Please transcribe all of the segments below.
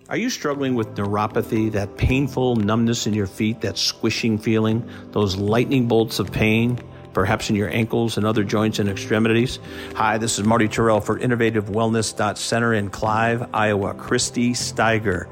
Are you struggling with neuropathy, that painful numbness in your feet, that squishing feeling, those lightning bolts of pain, perhaps in your ankles and other joints and extremities? Hi, this is Marty Terrell for InnovativeWellness.Center in Clive, Iowa. Christy Steiger,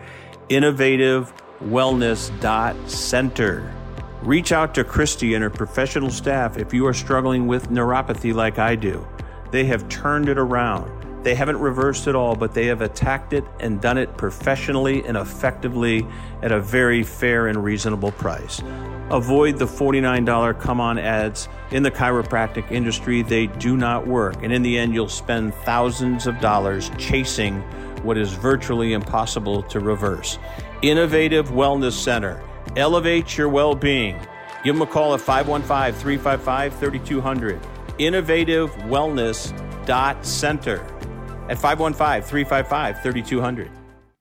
InnovativeWellness.Center. Reach out to Christy and her professional staff if you are struggling with neuropathy like I do. They have turned it around. They haven't reversed it all, but they have attacked it and done it professionally and effectively at a very fair and reasonable price. Avoid the $49 come-on ads in the chiropractic industry. They do not work. And in the end, you'll spend thousands of dollars chasing what is virtually impossible to reverse. Innovative Wellness Center. Elevate your well-being. Give them a call at 515-355-3200. InnovativeWellness.Center. At 515-355-3200.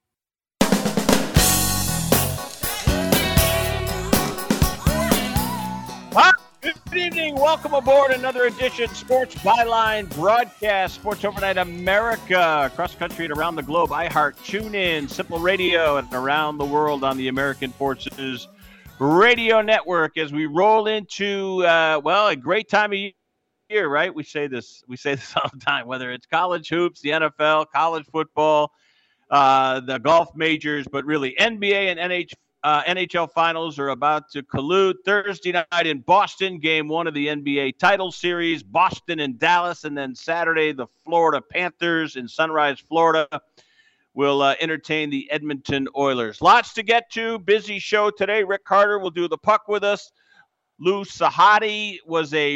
Good evening. Welcome aboard another edition Sports Byline broadcast. Sports Overnight America, across country and around the globe. iHeart, TuneIn, Simple Radio, and around the world on the American Forces Radio Network as we roll into, a great time of year. Right? We say this all the time, whether it's college hoops, the NFL, college football, the golf majors, but really NBA and NHL finals are about to collude. Thursday night in Boston, game one of the NBA title series, Boston and Dallas, and then Saturday, the Florida Panthers in Sunrise, Florida, will entertain the Edmonton Oilers. Lots to get to. Busy show today. Rick Carter will do the puck with us. Lou Sahadi was a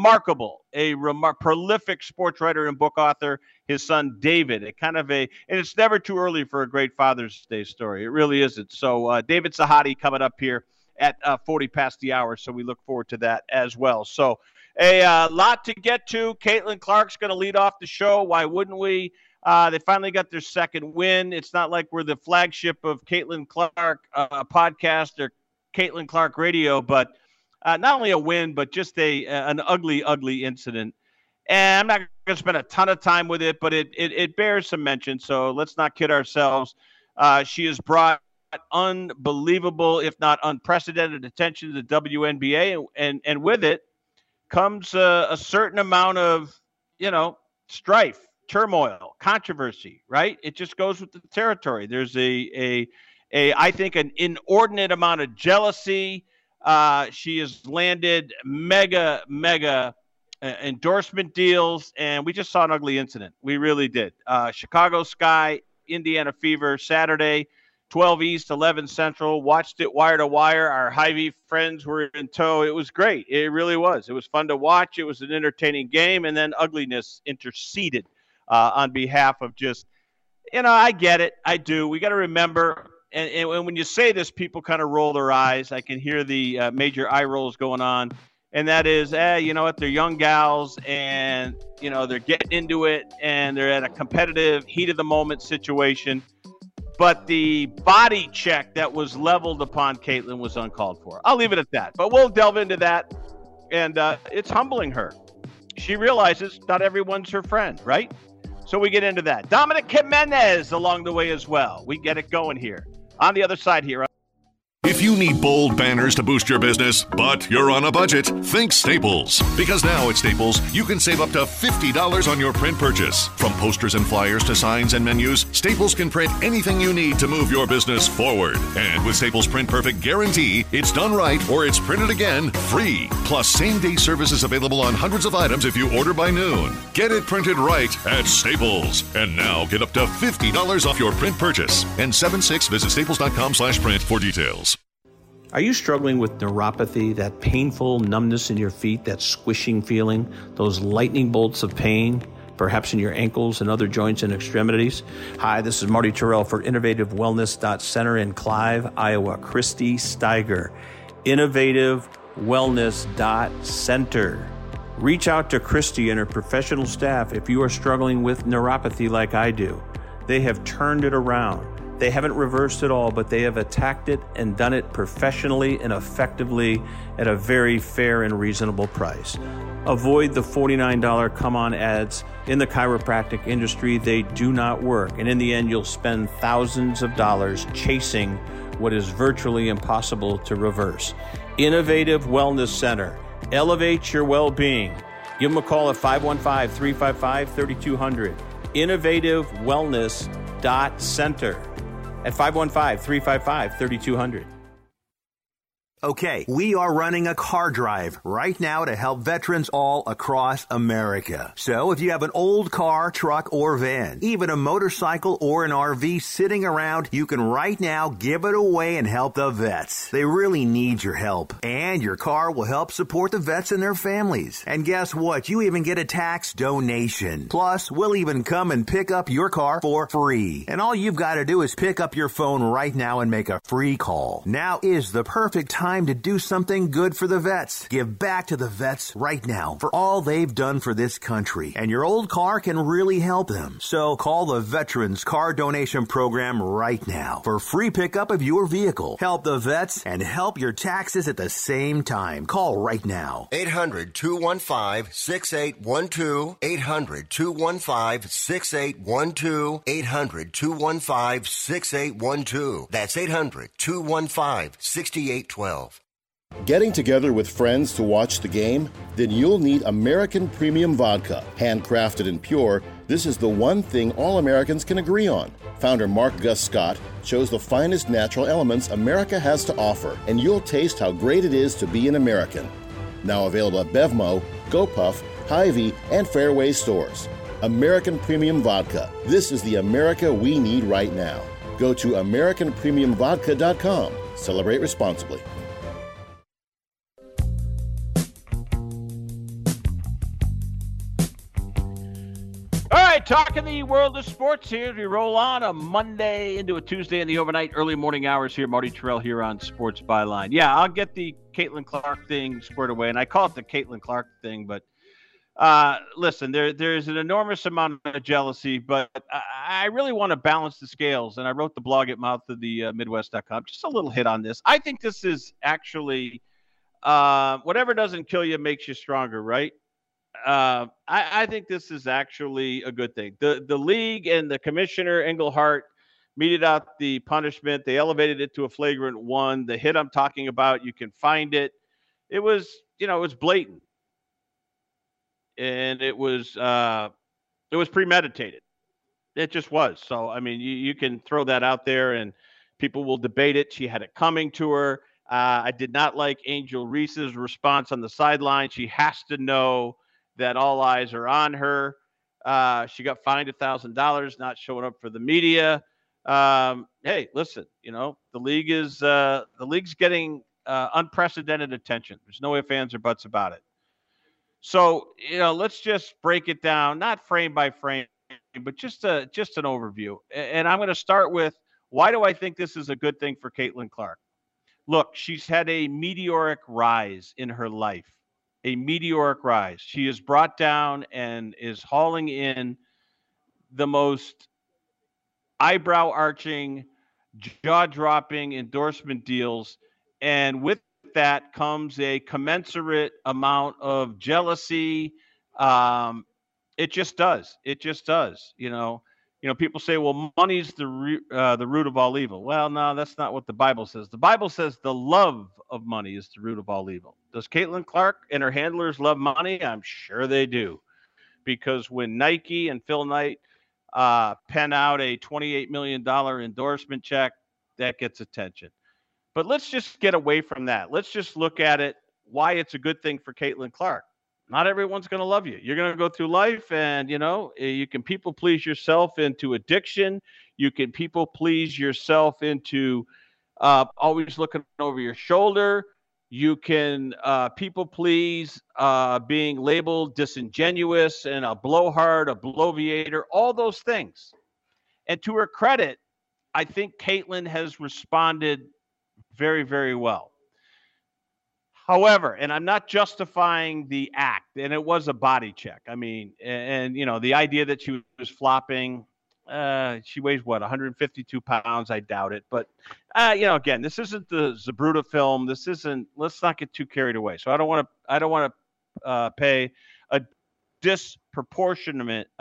prolific sports writer and book author. His son, David, and it's never too early for a great Father's Day story. It really isn't. So David Sahadi coming up here at 40 past the hour. So we look forward to that as well. So a lot to get to. Caitlin Clark's going to lead off the show. Why wouldn't we? They finally got their second win. It's not like we're the flagship of Caitlin Clark podcast or Caitlin Clark radio, but not only a win, but just an ugly, ugly incident. And I'm not going to spend a ton of time with it, but it bears some mention. So let's not kid ourselves. She has brought unbelievable, if not unprecedented attention to the WNBA. And with it comes a certain amount of, strife, turmoil, controversy, right? It just goes with the territory. There's I think, an inordinate amount of jealousy. She has landed mega endorsement deals, and we just saw an ugly incident. We really did. Chicago Sky, Indiana Fever, Saturday, 12 East, 11 Central. Watched it wire to wire. Our Hy-Vee friends were in tow. It was great. It really was. It was fun to watch. It was an entertaining game, and then ugliness interceded on behalf of just, I get it. I do. We got to remember. And when you say this, people kind of roll their eyes. I can hear the major eye rolls going on. And that is, you know what, they're young gals and, they're getting into it and they're at a competitive heat of the moment situation. But the body check that was leveled upon Caitlin was uncalled for. I'll leave it at that. But we'll delve into that. And it's humbling her. She realizes not everyone's her friend, right? So we get into that. Dominic Jimenez along the way as well. We get it going here. On the other side here. If you need bold banners to boost your business, but you're on a budget, think Staples. Because now at Staples, you can save up to $50 on your print purchase. From posters and flyers to signs and menus, Staples can print anything you need to move your business forward. And with Staples Print Perfect Guarantee, it's done right or it's printed again free. Plus, same-day service is available on hundreds of items if you order by noon. Get it printed right at Staples. And now get up to $50 off your print purchase. And 7/6, visit staples.com/print for details. Are you struggling with neuropathy, that painful numbness in your feet, that squishing feeling, those lightning bolts of pain, perhaps in your ankles and other joints and extremities? Hi, this is Marty Terrell for InnovativeWellness.Center in Clive, Iowa. Christy Steiger, InnovativeWellness.Center. Reach out to Christy and her professional staff if you are struggling with neuropathy like I do. They have turned it around. They haven't reversed it all, but they have attacked it and done it professionally and effectively at a very fair and reasonable price. Avoid the $49 come-on ads in the chiropractic industry. They do not work. And in the end, you'll spend thousands of dollars chasing what is virtually impossible to reverse. Innovative Wellness Center. Elevate your well-being. Give them a call at 515-355-3200. InnovativeWellness.Center at 515-355-3200. Okay, we are running a car drive right now to help veterans all across America. So if you have an old car, truck, or van, even a motorcycle or an RV sitting around, you can right now give it away and help the vets. They really need your help. And your car will help support the vets and their families. And guess what? You even get a tax donation. Plus, we'll even come and pick up your car for free. And all you've got to do is pick up your phone right now and make a free call. Now is the perfect time to do something good for the vets. Give back to the vets right now for all they've done for this country. And your old car can really help them. So call the Veterans Car Donation Program right now for free pickup of your vehicle. Help the vets and help your taxes at the same time. Call right now. 800-215-6812. 800-215-6812. 800-215-6812. That's 800-215-6812. Getting together with friends to watch the game? Then you'll need American Premium Vodka. Handcrafted and pure, this is the one thing all Americans can agree on. Founder Mark Gus Scott chose the finest natural elements America has to offer, and you'll taste how great it is to be an American. Now available at Bevmo, GoPuff, Hy-Vee, and Fairway stores. American Premium Vodka. This is the America we need right now. Go to AmericanPremiumVodka.com. Celebrate responsibly. All right, talking the world of sports here as we roll on a Monday into a Tuesday in the overnight, early morning hours here. Marty Terrell here on Sports Byline. Yeah, I'll get the Caitlin Clark thing squared away, and I call it the Caitlin Clark thing, but listen, there's an enormous amount of jealousy, but I really want to balance the scales, and I wrote the blog at mouthofthemidwest.com. Just a little hit on this. I think this is actually whatever doesn't kill you makes you stronger, right? I think this is actually a good thing. The league and the commissioner, Engelhart, meted out the punishment. They elevated it to a flagrant one. The hit I'm talking about, you can find it. It was blatant. And it was premeditated. It just was. So, I mean, you can throw that out there and people will debate it. She had it coming to her. I did not like Angel Reese's response on the sideline. She has to know that all eyes are on her. She got fined $1,000, not showing up for the media. Hey, listen, the league's getting unprecedented attention. There's no ifs, ands, or buts about it. So, let's just break it down, not frame by frame, but just an overview. And I'm going to start with, why do I think this is a good thing for Caitlin Clark? Look, she's had a meteoric rise in her life. A meteoric rise. She is brought down and is hauling in the most eyebrow-arching, jaw-dropping endorsement deals. And with that comes a commensurate amount of jealousy. It just does. It just does. People say, well, money's the root of all evil. Well, no, that's not what the Bible says. The Bible says the love of money is the root of all evil. Does Caitlin Clark and her handlers love money? I'm sure they do. Because when Nike and Phil Knight pen out a $28 million endorsement check, that gets attention. But let's just get away from that. Let's just look at it, why it's a good thing for Caitlin Clark. Not everyone's going to love you. You're going to go through life and, you can people please yourself into addiction. You can people please yourself into always looking over your shoulder. You can people please being labeled disingenuous and a blowhard, a bloviator, all those things. And to her credit, I think Caitlin has responded very, very well. However, and I'm not justifying the act, and it was a body check. I mean, and the idea that she was flopping, She weighs what, 152 pounds? I doubt it. But again, this isn't the Zabruta film. This isn't. Let's not get too carried away. So I don't want to pay a disproportionate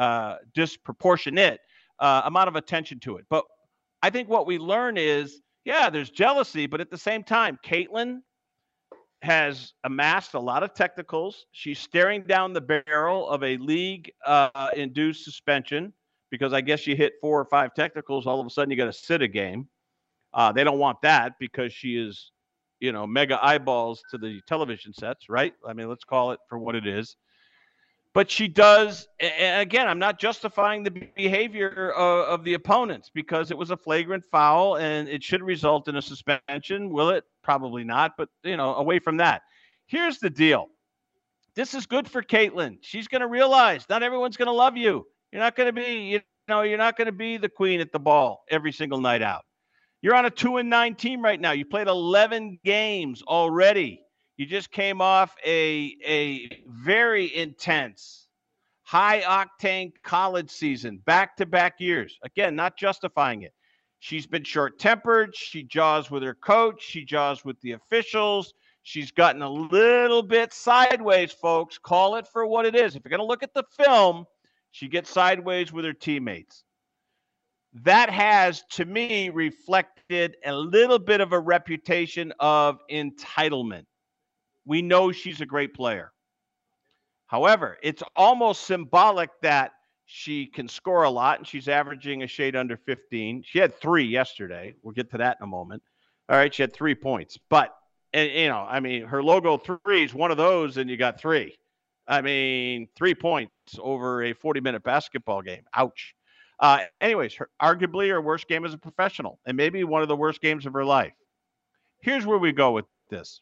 amount of attention to it. But I think what we learn is, there's jealousy, but at the same time, Caitlin has amassed a lot of technicals. She's staring down the barrel of a league-induced suspension because I guess you hit 4 or 5 technicals, all of a sudden you got to sit a game. They don't want that because she is, mega eyeballs to the television sets, right? I mean, let's call it for what it is. But she does, and again, I'm not justifying the behavior of the opponents because it was a flagrant foul and it should result in a suspension. Will it? Probably not. But, away from that, here's the deal. This is good for Caitlin. She's going to realize not everyone's going to love you. You're not going to be, you're not going to be the queen at the ball every single night out. You're on a 2-9 team right now. You played 11 games already. You just came off a very intense, high-octane college season, back-to-back years. Again, not justifying it. She's been short-tempered. She jaws with her coach. She jaws with the officials. She's gotten a little bit sideways, folks. Call it for what it is. If you're going to look at the film, she gets sideways with her teammates. That has, to me, reflected a little bit of a reputation of entitlement. We know she's a great player. However, it's almost symbolic that she can score a lot, and she's averaging a shade under 15. She had 3 yesterday. We'll get to that in a moment. All right, she had 3 points. But, her logo 3 is one of those, and you got 3. 3 points over a 40-minute basketball game. Ouch. Anyways, arguably her worst game as a professional, and maybe one of the worst games of her life. Here's where we go with this.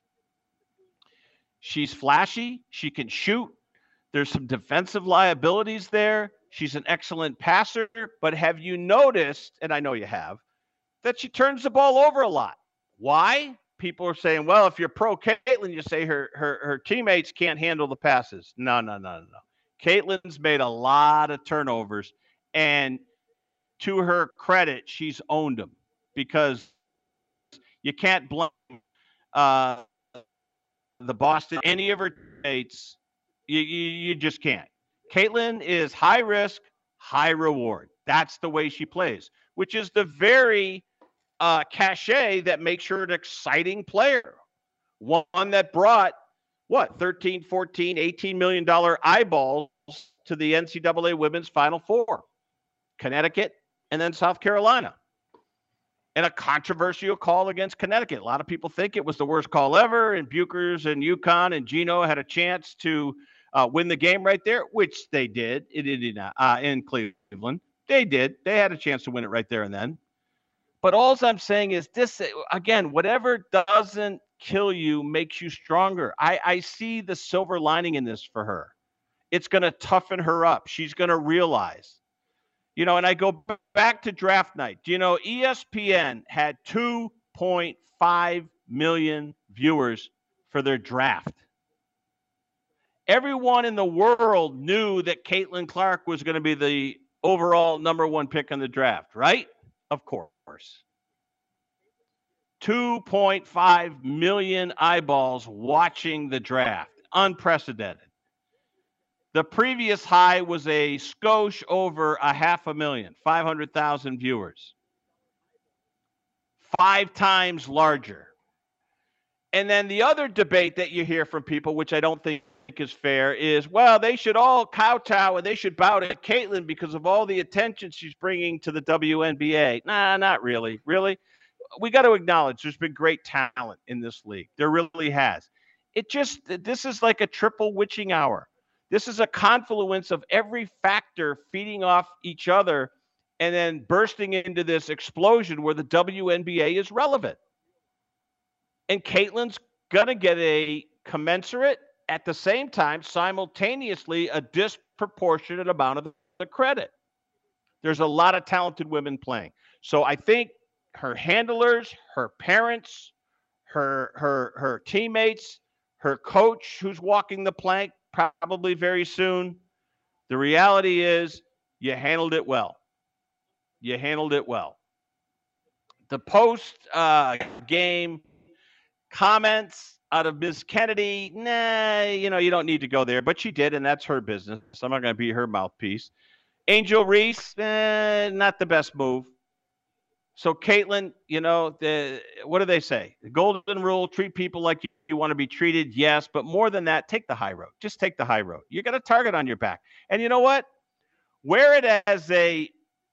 She's flashy. She can shoot. There's some defensive liabilities there. She's an excellent passer. But have you noticed, and I know you have, that she turns the ball over a lot? Why? People are saying, well, if you're pro Caitlin, you say her teammates can't handle the passes. No. Caitlin's made a lot of turnovers. And to her credit, she's owned them because you can't blame the Boston, any of her teammates, you just can't. Caitlin is high risk, high reward. That's the way she plays, which is the very cachet that makes her an exciting player. One that brought, 13, 14, $18 million eyeballs to the NCAA Women's Final Four. Connecticut and then South Carolina. And a controversial call against Connecticut. A lot of people think it was the worst call ever, and Buchers and UConn and Gino had a chance to win the game right there, which they did in Cleveland. They did. They had a chance to win it right there and then. But all I'm saying is this, again, whatever doesn't kill you makes you stronger. I see the silver lining in this for her. It's going to toughen her up. She's going to realize. And I go back to draft night. ESPN had 2.5 million viewers for their draft. Everyone in the world knew that Caitlin Clark was going to be the overall number 1 pick in the draft, right? Of course. 2.5 million eyeballs watching the draft. Unprecedented. The previous high was a skosh over 500,000, 500,000 viewers. 5 times larger. And then the other debate that you hear from people, which I don't think is fair, is, well, they should all kowtow and they should bow to Caitlin because of all the attention she's bringing to the WNBA. Nah, not really. Really? We got to acknowledge there's been great talent in this league. There really has. This is like a triple witching hour. This is a confluence of every factor feeding off each other and then bursting into this explosion where the WNBA is relevant. And Caitlin's going to get a commensurate, at the same time, simultaneously, a disproportionate amount of the credit. There's a lot of talented women playing. So I think her handlers, her parents, her teammates, her coach who's walking the plank, probably very soon. The reality is you handled it well. You handled it well. The post-game comments out of Ms. Kennedy, you don't need to go there. But she did, and that's her business. So I'm not going to be her mouthpiece. Angel Reese, not the best move. So, Caitlin, what do they say? The golden rule, treat people like you want to be treated, yes. But more than that, take the high road. Just take the high road. You got a target on your back. And you know what? Wear it as a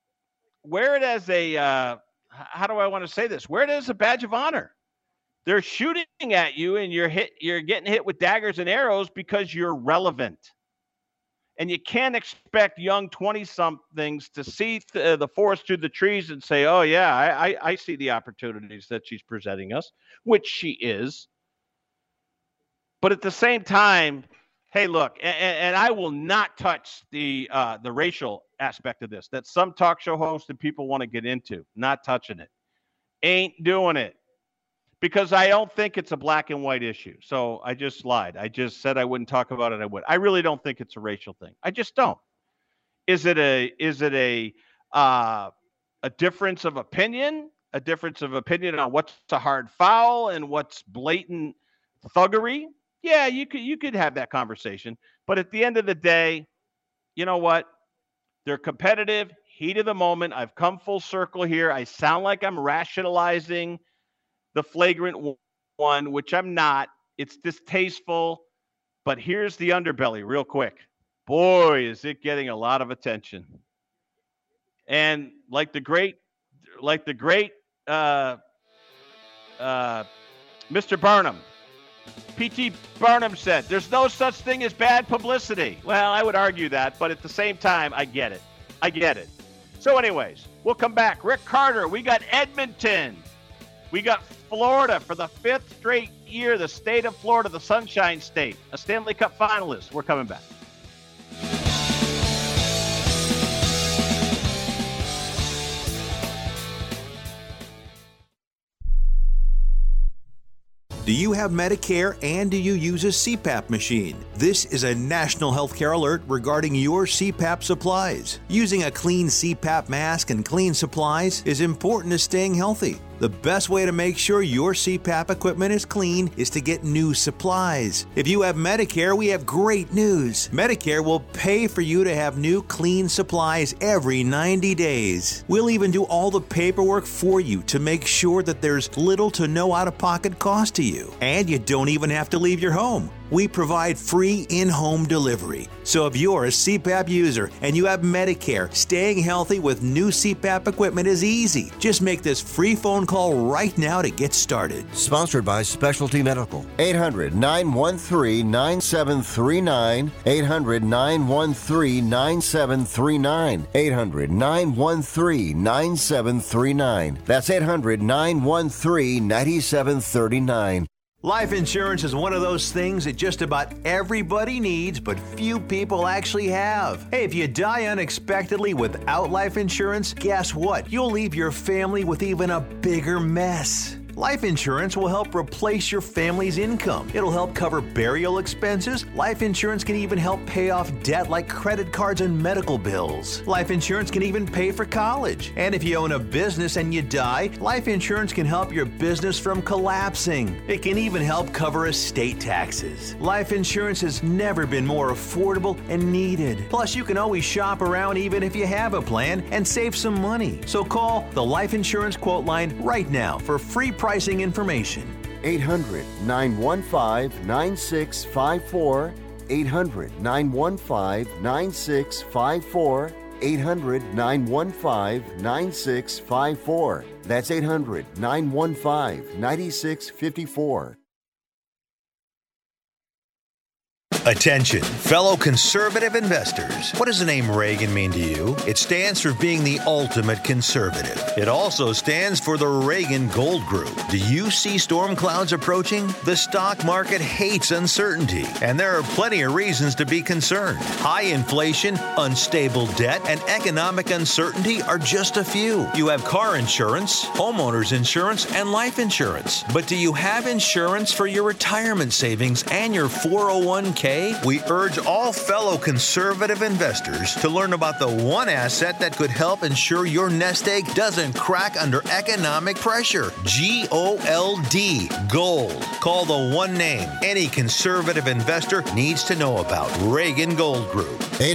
how do I want to say this? Wear it as a badge of honor. They're shooting at you, and you're getting hit with daggers and arrows because you're relevant. And you can't expect young 20-somethings to see the forest through the trees and say, oh, yeah, I see the opportunities that she's presenting us, which she is. But at the same time, hey, look, and I will not touch the racial aspect of this that some talk show hosts and people want to get into. Not touching it. Ain't doing it. Because I don't think it's a black and white issue. So I just lied. I just said I wouldn't talk about it. I would. I really don't think it's a racial thing. I just don't. Is it a difference of opinion? A difference of opinion on what's a hard foul and what's blatant thuggery? Yeah, you could have that conversation. But at the end of the day, you know what? They're competitive, heat of the moment. I've come full circle here. I sound like I'm rationalizing the flagrant one, which I'm not. It's distasteful, but here's the underbelly real quick. Boy, is it getting a lot of attention. And like the great Mr. Barnum, P.T. Barnum said, there's no such thing as bad publicity. Well, I would argue that, but at the same time, I get it. So anyways, we'll come back. Rick Carter, we got Edmonton. We got Florida for the 5th straight year, the state of Florida, the Sunshine State, a Stanley Cup finalist. We're coming back. Do you have Medicare and do you use a CPAP machine? This is a national healthcare alert regarding your CPAP supplies. Using a clean CPAP mask and clean supplies is important to staying healthy. The best way to make sure your CPAP equipment is clean is to get new supplies. If you have Medicare, we have great news. Medicare will pay for you to have new clean supplies every 90 days. We'll even do all the paperwork for you to make sure that there's little to no out-of-pocket cost to you. And you don't even have to leave your home. We provide free in-home delivery. So if you're a CPAP user and you have Medicare, staying healthy with new CPAP equipment is easy. Just make this free phone call right now to get started. Sponsored by Specialty Medical. 800-913-9739. 800-913-9739. 800-913-9739. That's 800-913-9739. Life insurance is one of those things that just about everybody needs, but few people actually have. Hey, if you die unexpectedly without life insurance, guess what? You'll leave your family with even a bigger mess. Life insurance will help replace your family's income. It'll help cover burial expenses. Life insurance can even help pay off debt like credit cards and medical bills. Life insurance can even pay for college. And if you own a business and you die, life insurance can help your business from collapsing. It can even help cover estate taxes. Life insurance has never been more affordable and needed. Plus, you can always shop around even if you have a plan and save some money. So call the Life Insurance Quote Line right now for free pricing information. 800-915-9654. 800-915-9654. 800-915-9654. That's 800-915-9654. Attention, fellow conservative investors. What does the name Reagan mean to you? It stands for being the ultimate conservative. It also stands for the Reagan Gold Group. Do you see storm clouds approaching? The stock market hates uncertainty, and there are plenty of reasons to be concerned. High inflation, unstable debt, and economic uncertainty are just a few. You have car insurance, homeowners insurance, and life insurance. But do you have insurance for your retirement savings and your 401k Okay, we urge all fellow conservative investors to learn about the one asset that could help ensure your nest egg doesn't crack under economic pressure. GOLD, gold. Call the one name any conservative investor needs to know about. Reagan Gold Group.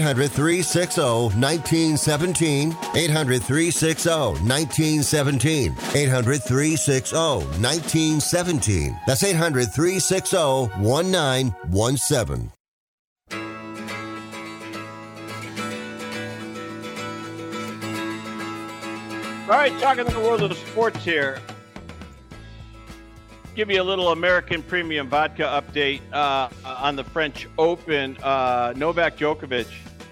800-360-1917. 800-360-1917. 800-360-1917. That's 800-360-1917. All right, talking in the world of sports here. Give you a little American Premium Vodka update on the French Open. Novak Djokovic,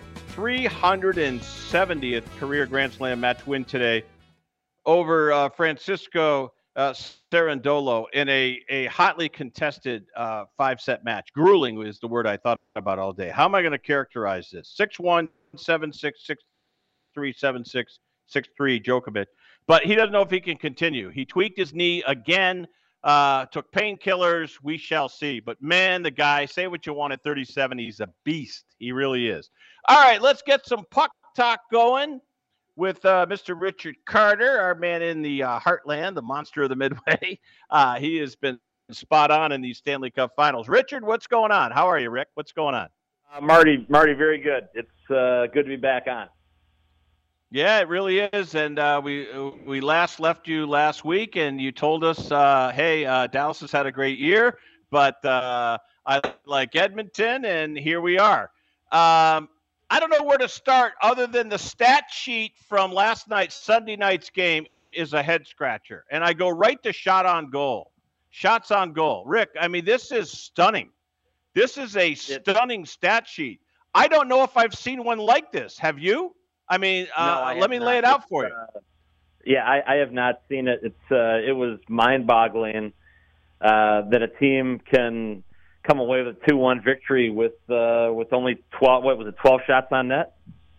370th career Grand Slam match win today over Francisco Cerundolo in a hotly contested 5-set match. Grueling is the word I thought about all day. How am I going to characterize this? 6-1, 7-6, 6-3, 7-6, 6-3 Djokovic. But he doesn't know if he can continue. He tweaked his knee again, took painkillers. We shall see. But, man, the guy, say what you want at 37, he's a beast. He really is. All right, let's get some puck talk going with Mr. Richard Carter, our man in the heartland, the monster of the Midway. He has been spot on in these Stanley Cup Finals. Richard, what's going on? How are you, Rick? What's going on? Marty, very good. It's good to be back on. Yeah, it really is. And we last left you last week, and you told us, hey, Dallas has had a great year, but I like Edmonton, and here we are. I don't know where to start other than the stat sheet from last night's Sunday night's game is a head scratcher. And I go right to shot on goal. Shots on goal. Rick, I mean, this is stunning. This is a stunning stat sheet. I don't know if I've seen one like this. Have you? I mean, let me lay it out for you. I have not seen it. It was mind-boggling that a team can come away with a 2-1 victory with only 12. What was it? 12 shots on net.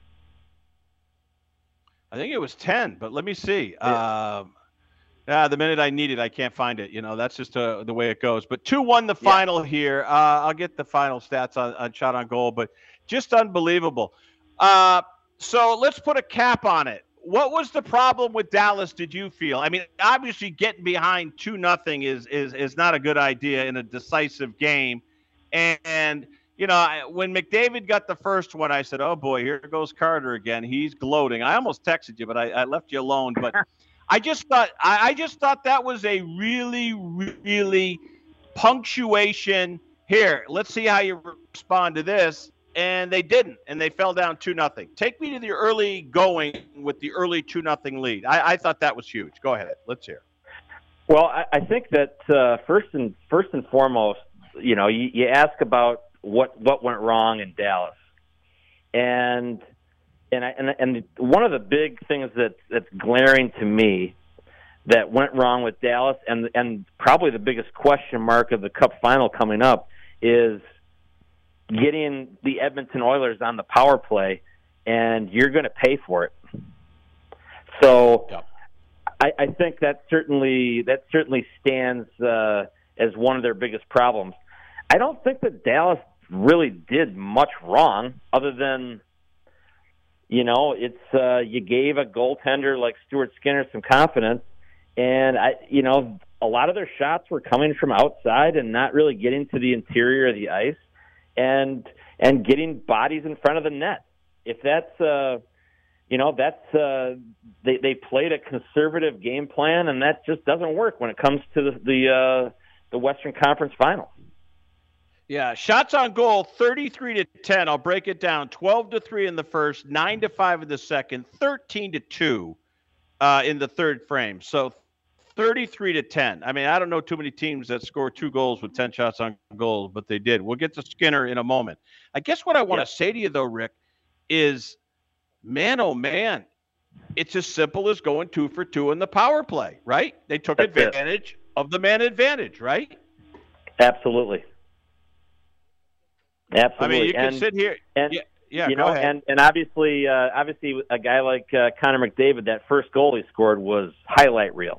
I think it was 10, but let me see. The minute I need it, I can't find it. You know, that's just the way it goes. But 2-1 the final here. I'll get the final stats on shot on goal, but just unbelievable. So let's put a cap on it. What was the problem with Dallas, did you feel? I mean, obviously getting behind 2-0 is not a good idea in a decisive game. And you know, when McDavid got the first one, I said, oh, boy, here goes Carter again. He's gloating. I almost texted you, but I left you alone. But I just thought that was a really, really punctuation. Here, let's see how you respond to this. And they didn't, and they fell down 2-0. Take me to the early going with the early 2-0 lead. I thought that was huge. Go ahead. Let's hear. Well, I think that first and foremost, you know, you ask about what went wrong in Dallas, and one of the big things that's glaring to me that went wrong with Dallas, and probably the biggest question mark of the Cup final coming up is getting the Edmonton Oilers on the power play, and you're going to pay for it. So yep. I think that certainly stands as one of their biggest problems. I don't think that Dallas really did much wrong other than, you know, it's you gave a goaltender like Stuart Skinner some confidence, and a lot of their shots were coming from outside and not really getting to the interior of the ice. And getting bodies in front of the net. If that's they played a conservative game plan, and that just doesn't work when it comes to the Western Conference Finals. Yeah, shots on goal 33-10. I'll break it down: 12-3 in the first, 9-5 in the second, 13-2 in the third frame. So 33-10. I mean, I don't know too many teams that score 2 goals with 10 shots on goal, but they did. We'll get to Skinner in a moment. I guess what I want to say to you, though, Rick, is, man, oh, man, it's as simple as going 2 for 2 in the power play, right? They took advantage of the man advantage, right? Absolutely. I mean, you can sit here. And, yeah, you know, ahead. and obviously a guy like Connor McDavid, that first goal he scored was highlight reel.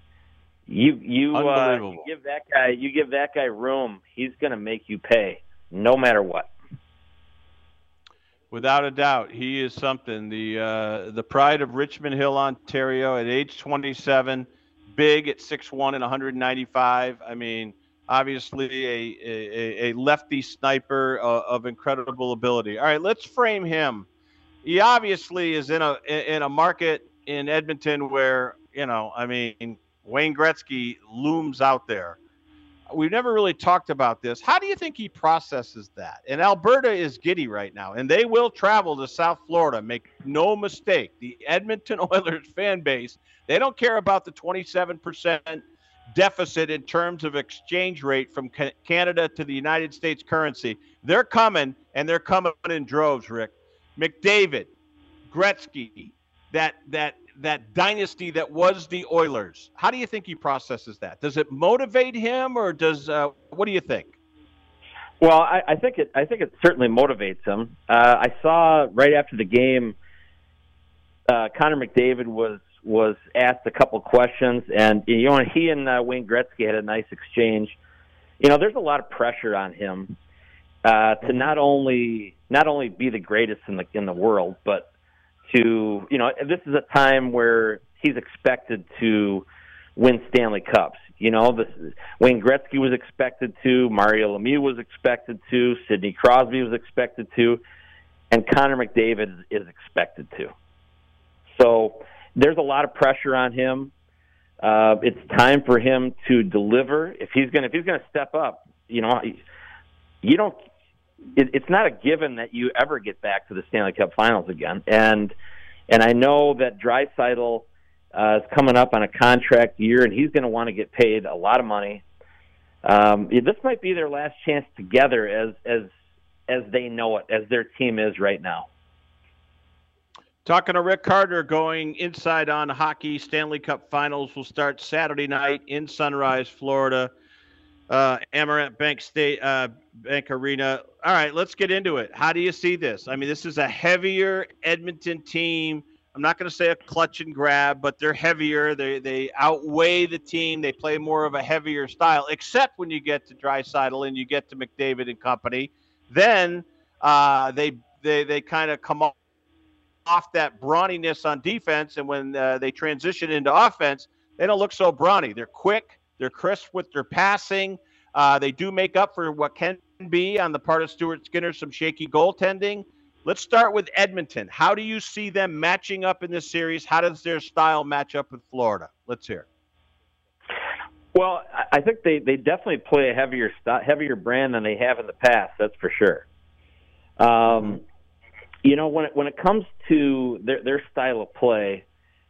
You give that guy room, he's going to make you pay. no matter what. Without a doubt, he is something. The pride of Richmond Hill, Ontario, at age 27, big at 6'1" and 195. I mean, obviously a lefty sniper of incredible ability. All right, let's frame him. He obviously is in a market in Edmonton where, Wayne Gretzky looms out there. We've never really talked about this. How do you think he processes that? And Alberta is giddy right now, and they will travel to South Florida. Make no mistake. The Edmonton Oilers fan base, they don't care about the 27% deficit in terms of exchange rate from Canada to the United States currency. They're coming, and they're coming in droves, Rick. McDavid, Gretzky, that dynasty that was the Oilers. How do you think he processes that? Does it motivate him, or what do you think? Well, I think it certainly motivates him. I saw right after the game, Connor McDavid was asked a couple questions, and he and Wayne Gretzky had a nice exchange. There's a lot of pressure on him to not only be the greatest in the world, but to, this is a time where he's expected to win Stanley Cups. Wayne Gretzky was expected to, Mario Lemieux was expected to, Sidney Crosby was expected to, and Connor McDavid is expected to. So there's a lot of pressure on him. It's time for him to deliver. If he's going to step up, it's not a given that you ever get back to the Stanley Cup Finals again. And I know that Draisaitl is coming up on a contract year, and he's going to want to get paid a lot of money. This might be their last chance together as they know it, as their team is right now. Talking to Rick Carter, going inside on hockey. Stanley Cup Finals will start Saturday night in Sunrise, Florida. Amerant Bank Arena. All right, let's get into it. How do you see this? I mean, this is a heavier Edmonton team. I'm not going to say a clutch and grab, but they're heavier. They outweigh the team. They play more of a heavier style, except when you get to Draisaitl and you get to McDavid and company. Then they kind of come off that brawniness on defense, and when they transition into offense, they don't look so brawny. They're quick. They're crisp with their passing. They do make up for what can be on the part of Stuart Skinner some shaky goaltending. Let's start with Edmonton. How do you see them matching up in this series? How does their style match up with Florida? Let's hear it. Well, I think they definitely play a heavier brand than they have in the past. That's for sure. When it comes to their style of play,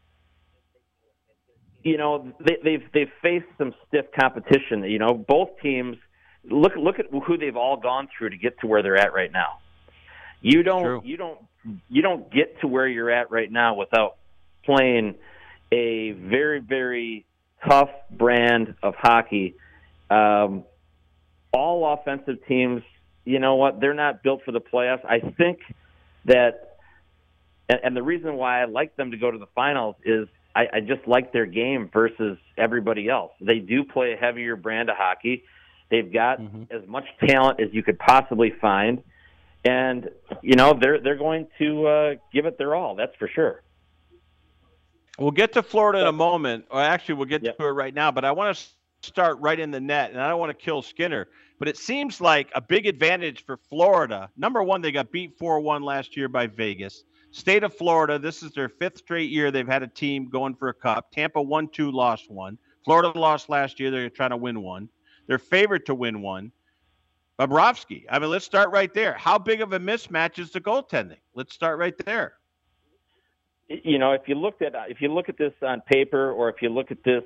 they've faced some stiff competition. Both teams look at who they've all gone through to get to where they're at right now. You don't get to where you're at right now without playing a very, very tough brand of hockey. All offensive teams, they're not built for the playoffs. I think that, and the reason why I like them to go to the finals is I just like their game versus everybody else. They do play a heavier brand of hockey. They've got as much talent as you could possibly find. And, they're going to give it their all. That's for sure. We'll get to Florida in a moment. Or actually, we'll get to it right now. But I want to start right in the net, and I don't want to kill Skinner. But it seems like a big advantage for Florida. Number one, they got beat 4-1 last year by Vegas. State of Florida, this is their fifth straight year they've had a team going for a cup. Tampa won 2, lost 1. Florida lost last year. They're trying to win 1. They're favored to win 1. Bobrovsky. I mean, let's start right there. How big of a mismatch is the goaltending? Let's start right there. If you look at this on paper, or if you look at this,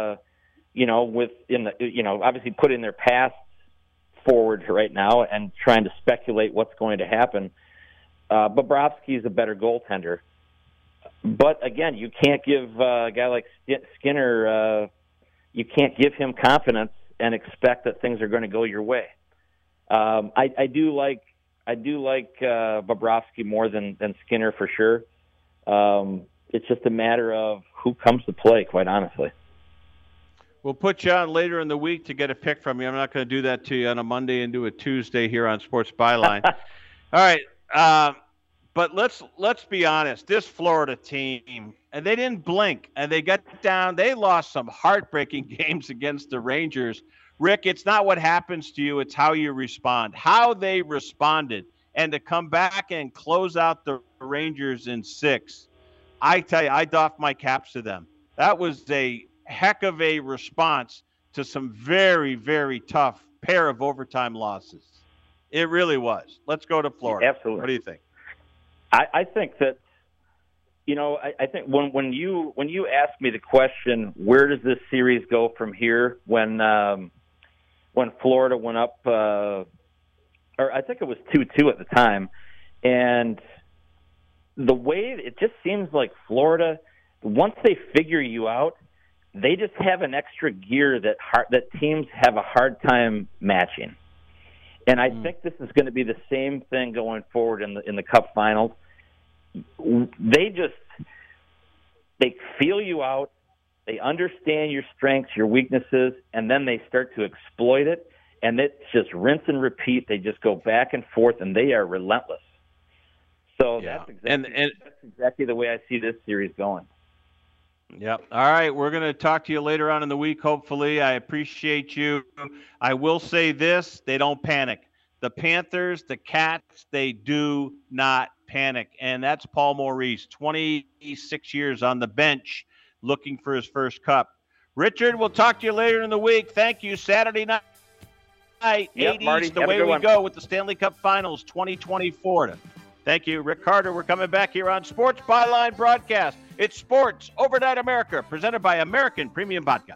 obviously put in their past forward right now and trying to speculate what's going to happen. Bobrovsky is a better goaltender. But again, you can't give a guy like Skinner, you can't give him confidence and expect that things are going to go your way. I do like Bobrovsky more than Skinner for sure. It's just a matter of who comes to play, quite honestly. We'll put you on later in the week to get a pick from you. I'm not going to do that to you on a Monday and do a Tuesday here on Sports Byline. All right. But let's be honest. This Florida team, and they didn't blink, and they got down. They lost some heartbreaking games against the Rangers. Rick, it's not what happens to you. It's how you respond, how they responded. And to come back and close out the Rangers in 6, I tell you, I doff my caps to them. That was a heck of a response to some very, very tough pair of overtime losses. It really was. Let's go to Florida. Absolutely. What do you think? I think that, I think when you ask me the question, where does this series go from here? When Florida went up, or I think it was 2-2 at the time, and the way it just seems like Florida, once they figure you out, they just have an extra gear that teams have a hard time matching. And I think this is going to be the same thing going forward in the Cup Finals. They feel you out, they understand your strengths, your weaknesses, and then they start to exploit it, and it's just rinse and repeat. They just go back and forth, and they are relentless. So that's exactly the way I see this series going. Yep. All right. We're going to talk to you later on in the week, hopefully. I appreciate you. I will say this. They don't panic. The Panthers, the Cats, they do not panic. And that's Paul Maurice, 26 years on the bench looking for his first cup. Richard, we'll talk to you later in the week. Thank you. Saturday night, 8 Marty, East, away we go with the Stanley Cup Finals 2024. Thank you, Rick Carter. We're coming back here on Sports Byline Broadcast. It's Sports Overnight America, presented by American Premium Vodka.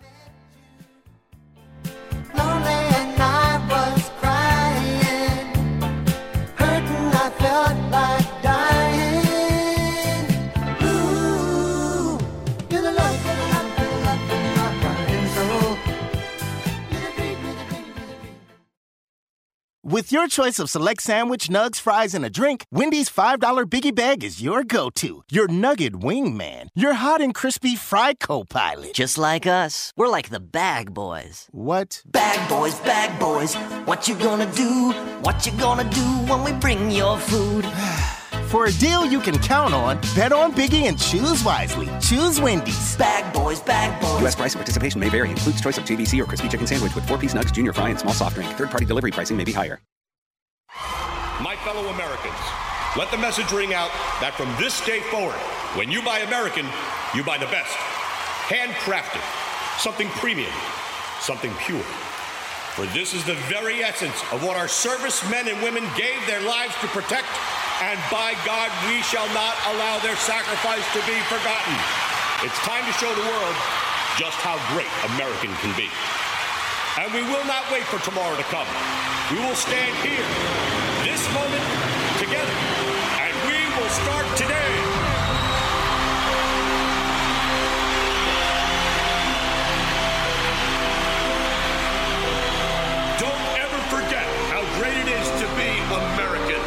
Lonely and I was crying, hurting, I felt like dying. Ooh, you're the love, you're the love, you're the love, you're my crying soul. You're the dream, you're the dream, you're the dream. With your choice of select sandwich, nugs, fries, and a drink, Wendy's $5 Biggie Bag is your go-to. Your nugget wingman. Your hot and crispy fry co-pilot. Just like us. We're like the Bag Boys. What? Bag Boys, what you gonna do? What you gonna do when we bring your food? For a deal you can count on, bet on Biggie and choose wisely. Choose Wendy's. Bag Boys. U.S. price and participation may vary. Includes choice of JVC or crispy chicken sandwich with 4-piece nugs, junior fry, and small soft drink. Third-party delivery pricing may be higher. My fellow Americans, let the message ring out that from this day forward, when you buy American, you buy the best. Handcrafted, something premium, something pure. For this is the very essence of what our servicemen and women gave their lives to protect, and by God, we shall not allow their sacrifice to be forgotten. It's time to show the world just how great American can be. And we will not wait for tomorrow to come. We will stand here, this moment, together, and we will start today. Don't ever forget how great it is to be American.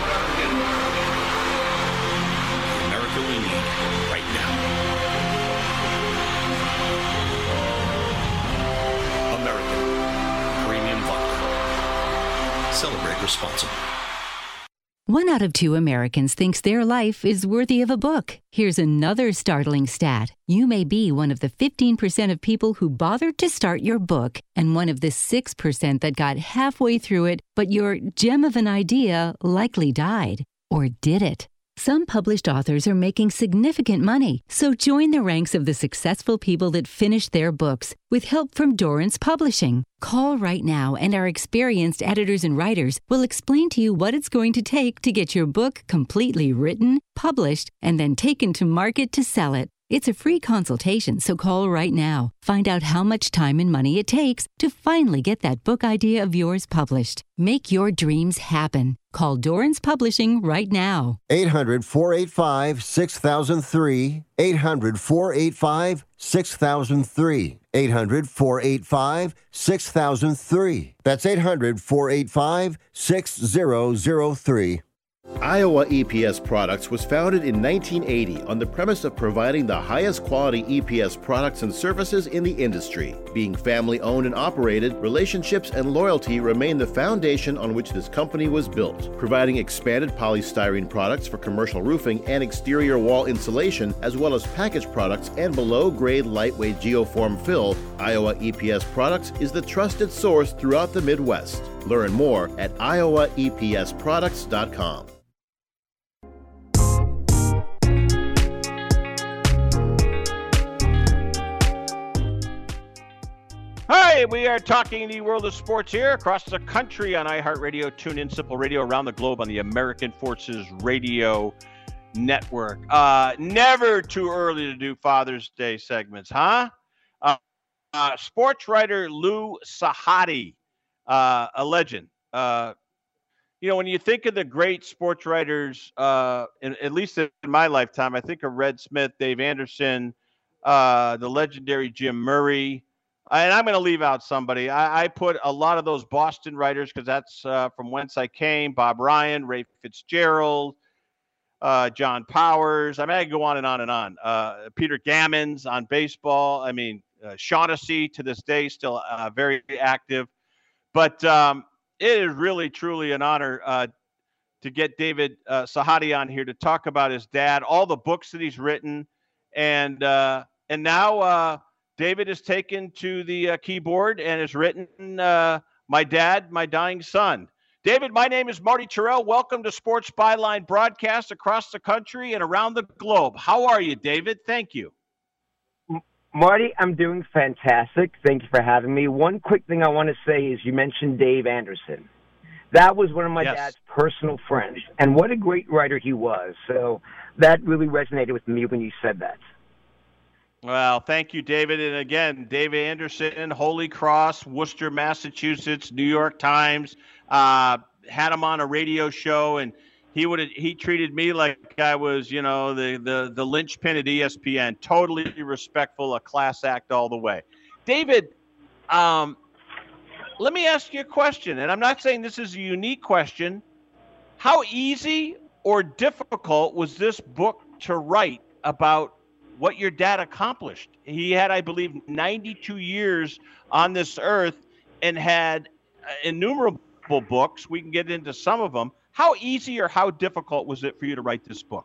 The America we need right now. American Premium Vodka. Celebrate responsibly. 1 out of 2 Americans thinks their life is worthy of a book. Here's another startling stat. You may be one of the 15% of people who bothered to start your book and one of the 6% that got halfway through it, but your gem of an idea likely died. Or did it? Some published authors are making significant money, so join the ranks of the successful people that finish their books with help from Dorrance Publishing. Call right now and our experienced editors and writers will explain to you what it's going to take to get your book completely written, published, and then taken to market to sell it. It's a free consultation, so call right now. Find out how much time and money it takes to finally get that book idea of yours published. Make your dreams happen. Call Dorrance Publishing right now. 800-485-6003. 800-485-6003. 800-485-6003. That's 800-485-6003. Iowa EPS Products was founded in 1980 on the premise of providing the highest quality EPS products and services in the industry. Being family owned and operated, relationships and loyalty remain the foundation on which this company was built. Providing expanded polystyrene products for commercial roofing and exterior wall insulation, as well as packaged products and below-grade lightweight geoform fill, Iowa EPS Products is the trusted source throughout the Midwest. Learn more at iowaepsproducts.com. Hi, we are talking the world of sports here across the country on iHeartRadio, TuneIn, Simple Radio, around the globe on the American Forces Radio Network. Never too early to do Father's Day segments, huh? Sports writer Lou Sahadi, a legend. When you think of the great sports writers, at least in my lifetime, I think of Red Smith, Dave Anderson, the legendary Jim Murray. And I'm going to leave out somebody. I put a lot of those Boston writers because that's from whence I came. Bob Ryan, Ray Fitzgerald, John Powers. I can go on and on and on. Peter Gammons on baseball. Shaughnessy to this day still very active. But it is really, truly an honor to get David Sahadi on here to talk about his dad, all the books that he's written. And now David has taken to the keyboard and has written My Dad, My Dying Son. David, my name is Marty Terrell. Welcome to Sports Byline Broadcast across the country and around the globe. How are you, David? Thank you. Marty, I'm doing fantastic. Thank you for having me. One quick thing I want to say is you mentioned Dave Anderson. That was one of my dad's personal friends, and what a great writer he was. So that really resonated with me when you said that. Well, thank you, David. And again, Dave Anderson, Holy Cross, Worcester, Massachusetts, New York Times, had him on a radio show, and he treated me like I was, the linchpin at ESPN. Totally respectful, a class act all the way. David, let me ask you a question, and I'm not saying this is a unique question. How easy or difficult was this book to write about what your dad accomplished? He had, I believe, 92 years on this earth and had innumerable books. We can get into some of them. How easy or how difficult was it for you to write this book?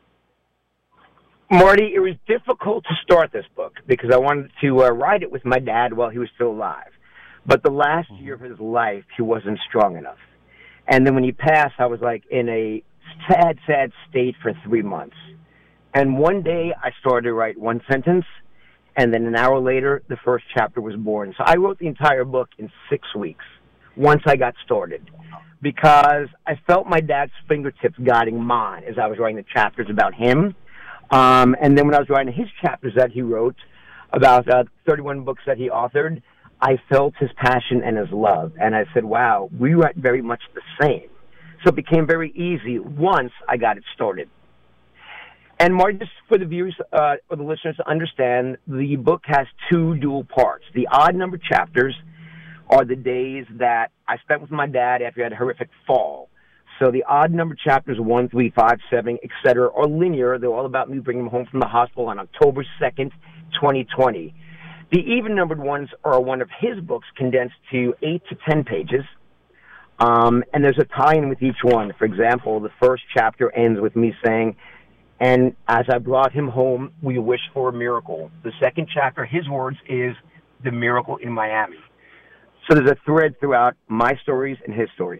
Marty, it was difficult to start this book because I wanted to write it with my dad while he was still alive. But the last year of his life, he wasn't strong enough. And then when he passed, I was in a sad, sad state for 3 months. And one day I started to write one sentence, and then an hour later, the first chapter was born. So I wrote the entire book in 6 weeks once I got started because I felt my dad's fingertips guiding mine as I was writing the chapters about him. And then when I was writing his chapters that he wrote, about 31 books that he authored, I felt his passion and his love. And I said, wow, we write very much the same. So it became very easy once I got it started. And Marty, just for the viewers or the listeners to understand, the book has two dual parts. The odd number chapters are the days that I spent with my dad after he had a horrific fall. So the odd number chapters 1, 3, 5, 7, etc. are linear. They're all about me bringing him home from the hospital on October 2nd, 2020. The even numbered ones are one of his books condensed to 8 to 10 pages. And there's a tie-in with each one. For example, the first chapter ends with me saying, and as I brought him home, we wished for a miracle. The second chapter, his words, is the miracle in Miami. So there's a thread throughout my stories and his stories.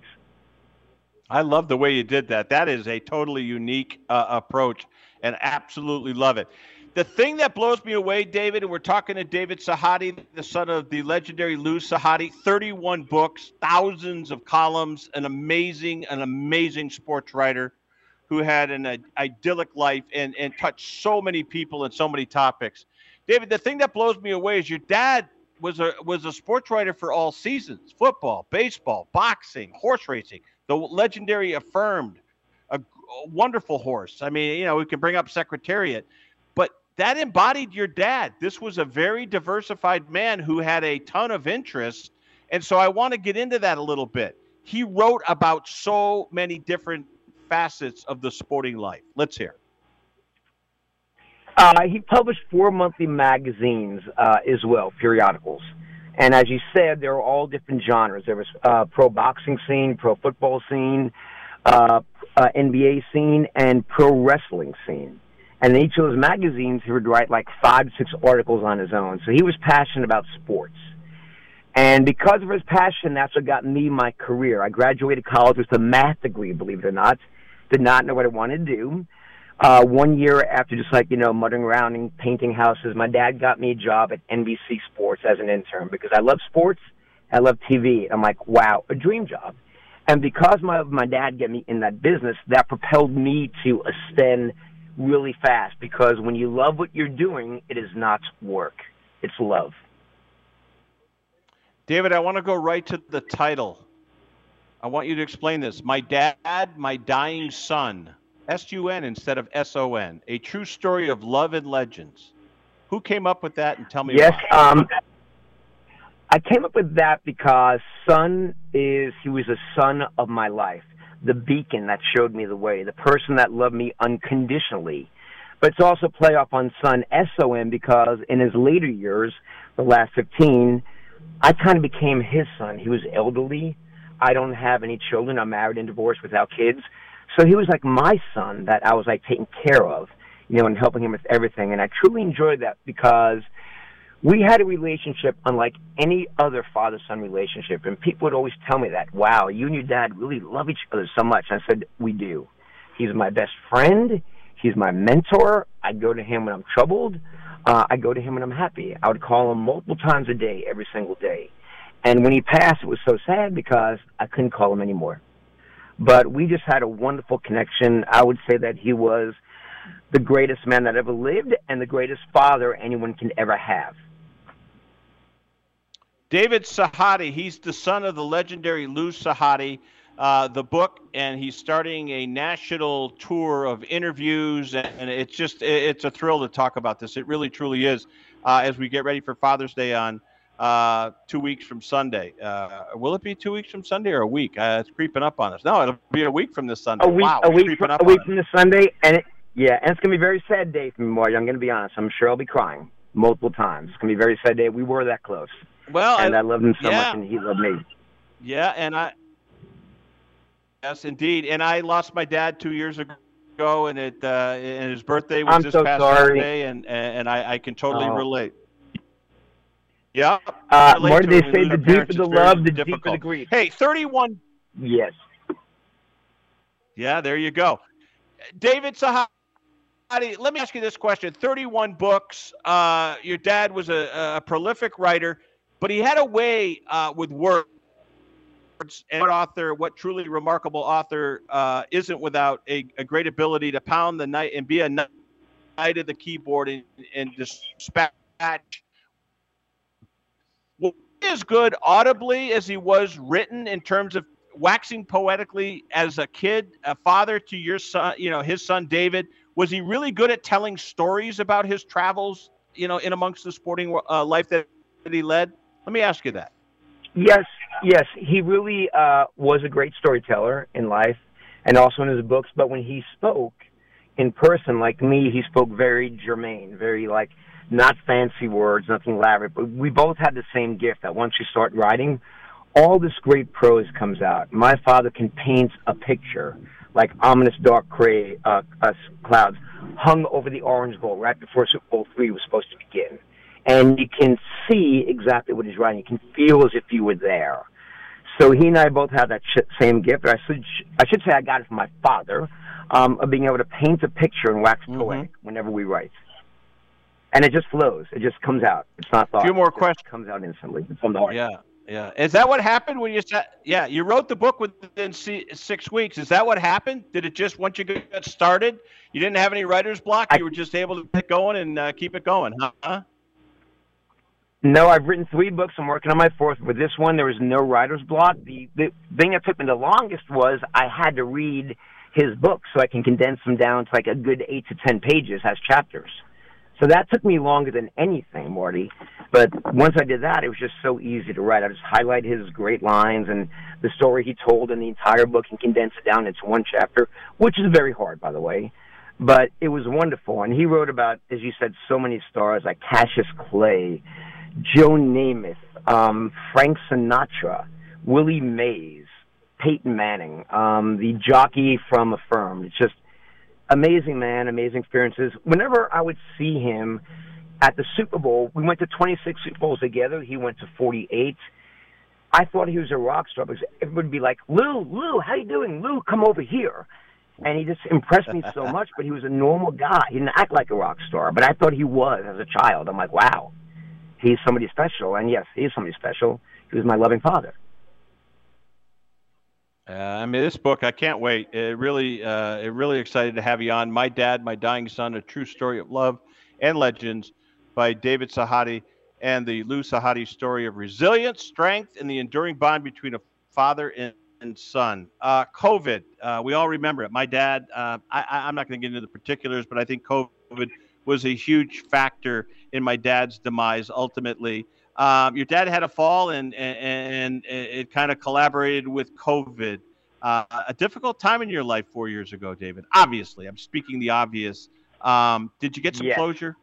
I love the way you did that. That is a totally unique approach, and absolutely love it. The thing that blows me away, David, and we're talking to David Sahadi, the son of the legendary Lou Sahadi, 31 books, thousands of columns, an amazing sports writer who had an idyllic life and touched so many people and so many topics. David, the thing that blows me away is your dad was a sports writer for all seasons: football, baseball, boxing, horse racing, the legendary Affirmed, a wonderful horse. We can bring up Secretariat, but that embodied your dad. This was a very diversified man who had a ton of interests, and so I want to get into that a little bit. He wrote about so many different facets of the sporting life? Let's hear. He published 4 monthly magazines as well, periodicals. And as you said, there were all different genres. There was pro boxing scene, pro football scene, NBA scene, and pro wrestling scene. And in each of those magazines, he would write like 5 to 6 articles on his own. So he was passionate about sports. And because of his passion, that's what got me my career. I graduated college with a math degree, believe it or not. Did not know what I wanted to do. 1 year after just muttering around and painting houses, my dad got me a job at NBC Sports as an intern because I love sports, I love TV. I'm like, wow, a dream job. And because my dad got me in that business, that propelled me to ascend really fast, because when you love what you're doing, it is not work. It's love. David, I want to go right to the title. I want you to explain this. My Dad, My Dying Son. S-U-N instead of S-O-N. A true story of love and legends. Who came up with that, and tell me why? I came up with that because he was a son of my life, the beacon that showed me the way, the person that loved me unconditionally. But it's also play off on son, S-O-N, because in his later years, the last 15, I kind of became his son. He was elderly. I don't have any children. I'm married and divorced without kids. So he was like my son that I was like taking care of, and helping him with everything. And I truly enjoyed that because we had a relationship unlike any other father-son relationship. And people would always tell me that, wow, you and your dad really love each other so much. And I said, we do. He's my best friend. He's my mentor. I go to him when I'm troubled. I go to him when I'm happy. I would call him multiple times a day, every single day. And when he passed, it was so sad because I couldn't call him anymore. But we just had a wonderful connection. I would say that he was the greatest man that ever lived and the greatest father anyone can ever have. David Sahadi, he's the son of the legendary Lou Sahadi, the book, and he's starting a national tour of interviews, and it's a thrill to talk about this. It really, truly is, as we get ready for Father's Day on 2 weeks from Sunday. Will it be 2 weeks from Sunday or a week? It's creeping up on us. No, it'll be a week from this Sunday. A week from this Sunday, and it's going to be a very sad day for me, Marty. I'm going to be honest. I'm sure I'll be crying multiple times. It's going to be a very sad day. We were that close. Well, and I loved him so much, and he loved me. Yeah, yes, indeed. And I lost my dad 2 years ago, and and his birthday was this past Saturday, and I can totally relate. Yeah. Marty, they say the deeper the love, the deeper the grief. Hey, 31. Yes. Yeah, there you go. David Sahadi, let me ask you this question. 31 books. Your dad was a prolific writer, but he had a way with words. And what truly remarkable author isn't without a great ability to pound the knight and be a knight of the keyboard and dispatch. Well, as good audibly as he was written in terms of waxing poetically as a kid, a father to your son, his son David. Was he really good at telling stories about his travels, in amongst the sporting life that he led? Let me ask you that. Yes, he really was a great storyteller in life and also in his books. But when he spoke in person, like me, he spoke very germane, very not fancy words, nothing elaborate. But we both had the same gift that once you start writing, all this great prose comes out. My father can paint a picture like ominous dark clouds hung over the Orange Bowl right before Super Bowl III was supposed to begin. And you can see exactly what he's writing. You can feel as if you were there. So he and I both have that same gift. I should say I got it from my father, of being able to paint a picture and wax poetic whenever we write. And it just flows. It just comes out. It's not thought. A few more questions. It comes out instantly from the heart. Yeah. Is that what happened when you said? Yeah, you wrote the book within 6 weeks. Is that what happened? Did it just once you got started, you didn't have any writer's block? You were just able to get going and keep it going, huh? No, I've written 3 books. I'm working on my 4th. With this one, there was no writer's block. The thing that took me the longest was I had to read his book so I can condense them down to a good 8 to 10 pages as chapters. So that took me longer than anything, Marty. But once I did that, it was just so easy to write. I just highlight his great lines and the story he told in the entire book and condense it down into one chapter, which is very hard, by the way. But it was wonderful. And he wrote about, as you said, so many stars like Cassius Clay, Joe Namath, Frank Sinatra, Willie Mays, Peyton Manning, the jockey from Affirmed. It's just amazing man, amazing experiences. Whenever I would see him at the Super Bowl, we went to 26 Super Bowls together. He went to 48. I thought he was a rock star because everybody would be like, Lou, how you doing? Lou, come over here. And he just impressed me so much, but he was a normal guy. He didn't act like a rock star, but I thought he was as a child. I'm like, wow, he's somebody special. And yes, he is somebody special. He was my loving father. I mean, this book, I can't wait. It really excited to have you on. My Dad, My Dying Son, A True Story of Love and Legends by David Sahadi, and the Lou Sahadi story of resilience, strength, and the enduring bond between a father and son. COVID, we all remember it. My dad, I'm not going to get into the particulars, but I think COVID was a huge factor in my dad's demise ultimately. Your dad had a fall, and it kind of collaborated with COVID. A difficult time in your life 4 years ago, David. Obviously, I'm speaking the obvious. Did you get some closure?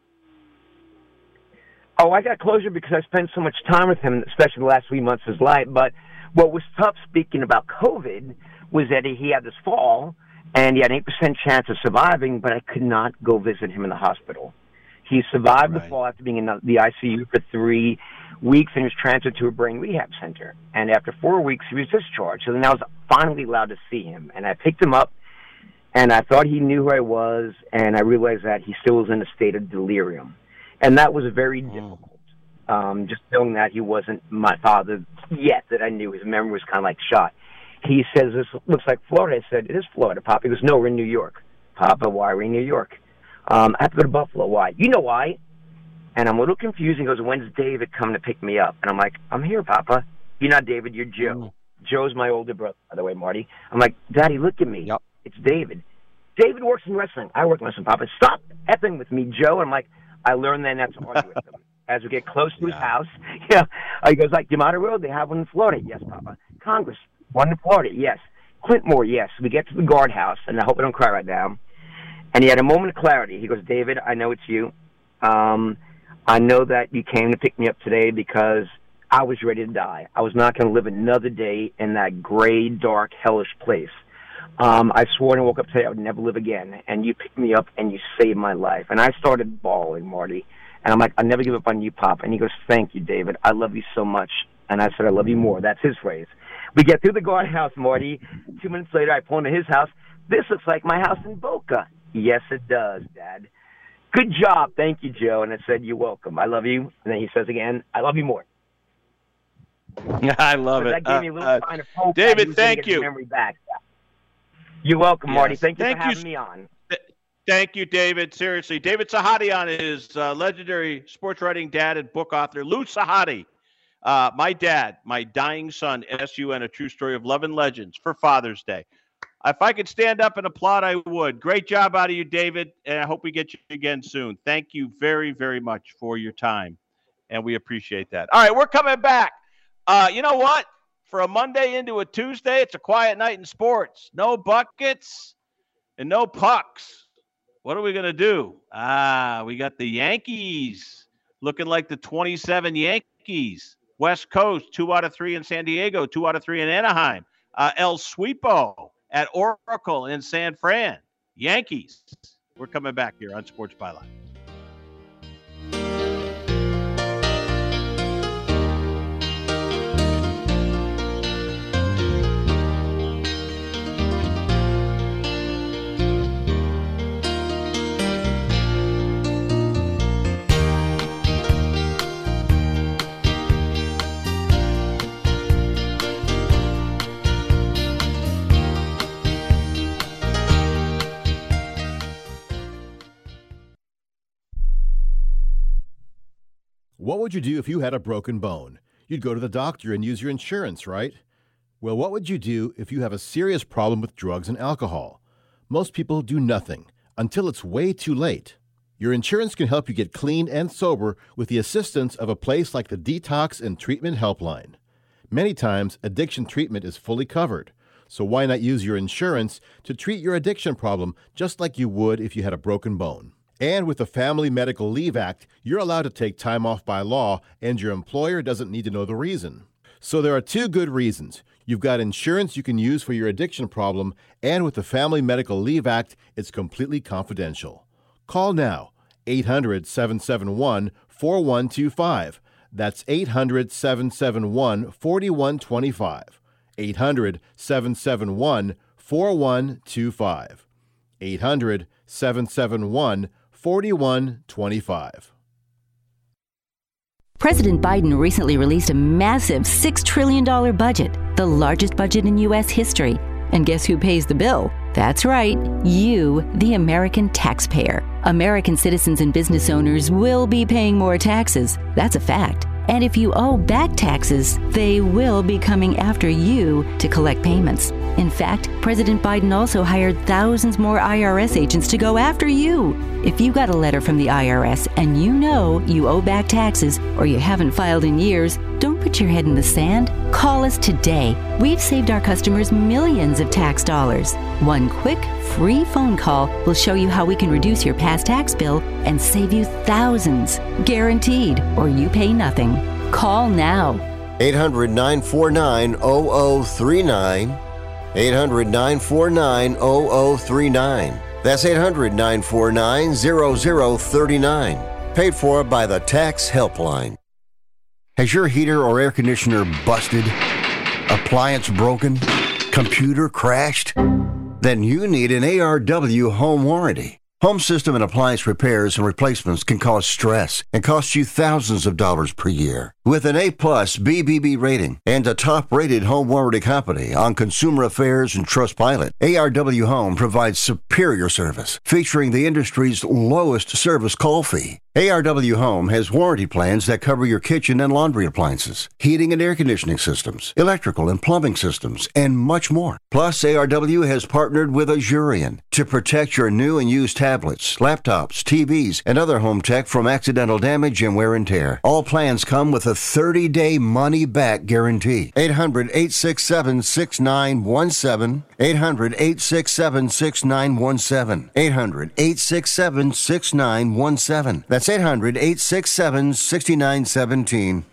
Oh, I got closure because I spent so much time with him, especially the last 3 months of his life. But what was tough, speaking about COVID, was that he had this fall, and he had an 8% chance of surviving, but I could not go visit him in the hospital. He survived the fall after being in the ICU for 3 weeks and was transferred to a brain rehab center. And after 4 weeks, he was discharged. So then I was finally allowed to see him. And I picked him up, and I thought he knew who I was, and I realized that he still was in a state of delirium. And that was very difficult, just knowing that he wasn't my father yet, that I knew. His memory was kind of like shot. He says, this looks like Florida. I said, it is Florida, Papa. He goes, no, we're in New York. Papa, why are we in New York? I have to go to Buffalo. Why? You know why. And I'm a little confused. He goes, when's David coming to pick me up? And I'm like, I'm here, Papa. You're not David, you're Joe. Joe's my older brother, by the way, Marty. I'm like, Daddy, look at me. Yep. It's David. David works in wrestling. I work in wrestling, Papa. Stop effing with me, Joe. And I'm like, I learned then not to argue with him. As we get close to his house, he goes like, Yamada Road, they have one in Florida. Yes, Papa. Congress, one in Florida. Yes. Clintmore, yes. We get to the guardhouse, and I hope I don't cry right now. And he had a moment of clarity. He goes, David, I know it's you. I know that you came to pick me up today because I was ready to die. I was not going to live another day in that gray, dark, hellish place. I swore when I woke up today I would never live again. And you picked me up and you saved my life. And I started bawling, Marty. And I'm like, I'll never give up on you, Pop. And he goes, thank you, David. I love you so much. And I said, I love you more. That's his phrase. We get through the guardhouse, Marty. 2 minutes later, I pull into his house. This looks like my house in Boca. Yes, it does, Dad. Good job. Thank you, Joe. And I said, you're welcome. I love you. And then he says again, I love you more. I love it. That gave me a little sign of hope. David, thank you. Memory back. You're welcome, Marty. Thank you for having me on. Thank you, David. Seriously. David Sahadi on his legendary sports writing dad and book author, Lou Sahadi. My Dad, My Dying Son, SUN, A True Story of Love and Legends for Father's Day. If I could stand up and applaud, I would. Great job out of you, David, and I hope we get you again soon. Thank you very, very much for your time, and we appreciate that. All right, we're coming back. You know what? For a Monday into a Tuesday, it's a quiet night in sports. No buckets and no pucks. What are we going to do? We got the Yankees looking like the 27 Yankees. West Coast, 2 out of 3 in San Diego, 2 out of 3 in Anaheim. El Sweepo at Oracle in San Fran. Yankees. We're coming back here on Sports Byline. What would you do if you had a broken bone? You'd go to the doctor and use your insurance, right? Well, what would you do if you have a serious problem with drugs and alcohol? Most people do nothing until it's way too late. Your insurance can help you get clean and sober with the assistance of a place like the Detox and Treatment Helpline. Many times, addiction treatment is fully covered, so why not use your insurance to treat your addiction problem just like you would if you had a broken bone? And with the Family Medical Leave Act, you're allowed to take time off by law, and your employer doesn't need to know the reason. So there are two good reasons. You've got insurance you can use for your addiction problem, and with the Family Medical Leave Act, it's completely confidential. Call now, 800-771-4125. That's 800-771-4125. 800-771-4125. 800-771-4125. President Biden recently released a massive $6 trillion budget, the largest budget in U.S. history. And guess who pays the bill? That's right, you, the American taxpayer. American citizens and business owners will be paying more taxes. That's a fact. And if you owe back taxes, they will be coming after you to collect payments. In fact, President Biden also hired thousands more IRS agents to go after you. If you got a letter from the IRS and you know you owe back taxes or you haven't filed in years, don't put your head in the sand. Call us today. We've saved our customers millions of tax dollars. One quick, free phone call will show you how we can reduce your past tax bill and save you thousands. Guaranteed, or you pay nothing. Call now. 800-949-0039. 800-949-0039. That's 800-949-0039. Paid for by the Tax Helpline. Has your heater or air conditioner busted? Appliance broken? Computer crashed? Then you need an ARW home warranty. Home system and appliance repairs and replacements can cause stress and cost you thousands of dollars per year. With an A-plus BBB rating and a top-rated home warranty company on Consumer Affairs and Trustpilot, ARW Home provides superior service, featuring the industry's lowest service call fee. ARW Home has warranty plans that cover your kitchen and laundry appliances, heating and air conditioning systems, electrical and plumbing systems, and much more. Plus, ARW has partnered with Azurion to protect your new and used tablets, laptops, TVs, and other home tech from accidental damage and wear and tear. All plans come with a 30-day money-back guarantee. 800-867-6917. 800-867-6917. 800-867-6917. That's 800-867-6917.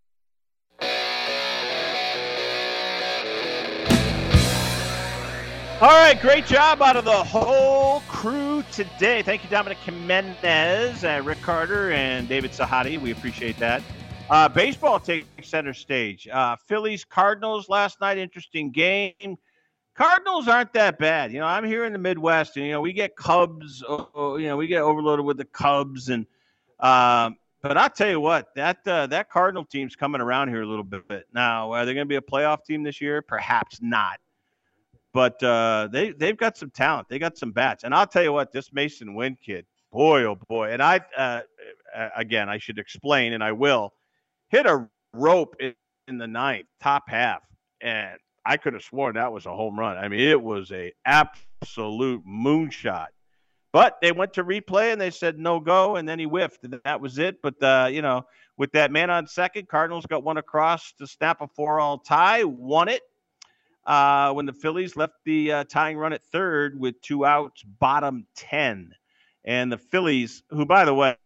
All right, great job out of the whole crew today. Thank you, Dominic Jimenez, Rick Carter, and David Sahadi. We appreciate that. Baseball takes center stage. Phillies Cardinals last night, interesting game. Cardinals aren't that bad. You know, I'm here in the Midwest, and, you know, we get Cubs. We get overloaded with the Cubs. And but I'll tell you what, that Cardinal team's coming around here a little bit. Now, are they going to be a playoff team this year? Perhaps not. But they've got some talent. They got some bats. And I'll tell you what, this Mason Wynn kid, boy, oh boy. And again, I should explain, and I will, hit a rope in the ninth, top half. And I could have sworn that was a home run. I mean, it was a absolute moonshot. But they went to replay, and they said no go, and then he whiffed, and that was it. But, with that man on second, Cardinals got one across to snap a 4-all tie, won it. When the Phillies left the tying run at third with 2 outs, bottom 10. And the Phillies, who, by the way,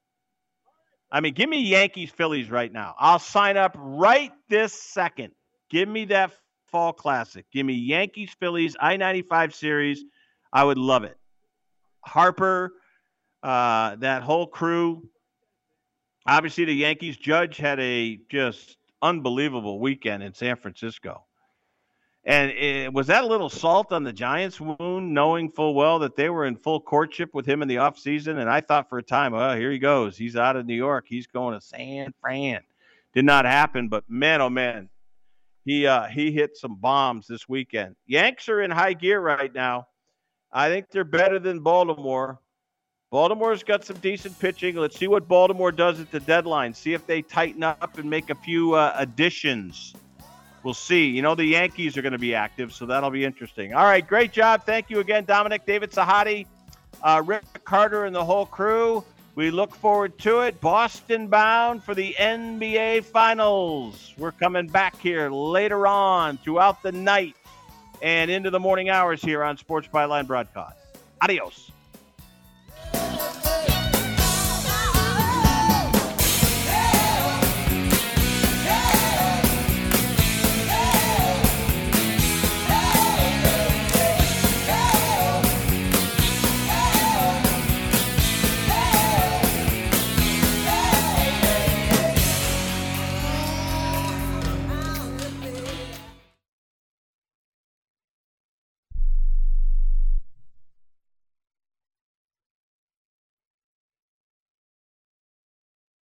I mean, give me Yankees-Phillies right now. I'll sign up right this second. Give me that Fall Classic. Give me Yankees-Phillies, I-95 series. I would love it. Harper, that whole crew. Obviously, the Yankees. Judge had a just unbelievable weekend in San Francisco. And was that a little salt on the Giants' wound, knowing full well that they were in full courtship with him in the offseason? And I thought for a time, oh, here he goes. He's out of New York. He's going to San Fran. Did not happen, but man, oh, man, he hit some bombs this weekend. Yanks are in high gear right now. I think they're better than Baltimore. Baltimore's got some decent pitching. Let's see what Baltimore does at the deadline. See if they tighten up and make a few additions. We'll see. You know, the Yankees are going to be active, so that'll be interesting. All right, great job. Thank you again, Dominic. David Sahadi, Rick Carter and the whole crew. We look forward to it. Boston bound for the NBA Finals. We're coming back here later on throughout the night and into the morning hours here on Sports Byline Broadcast. Adios.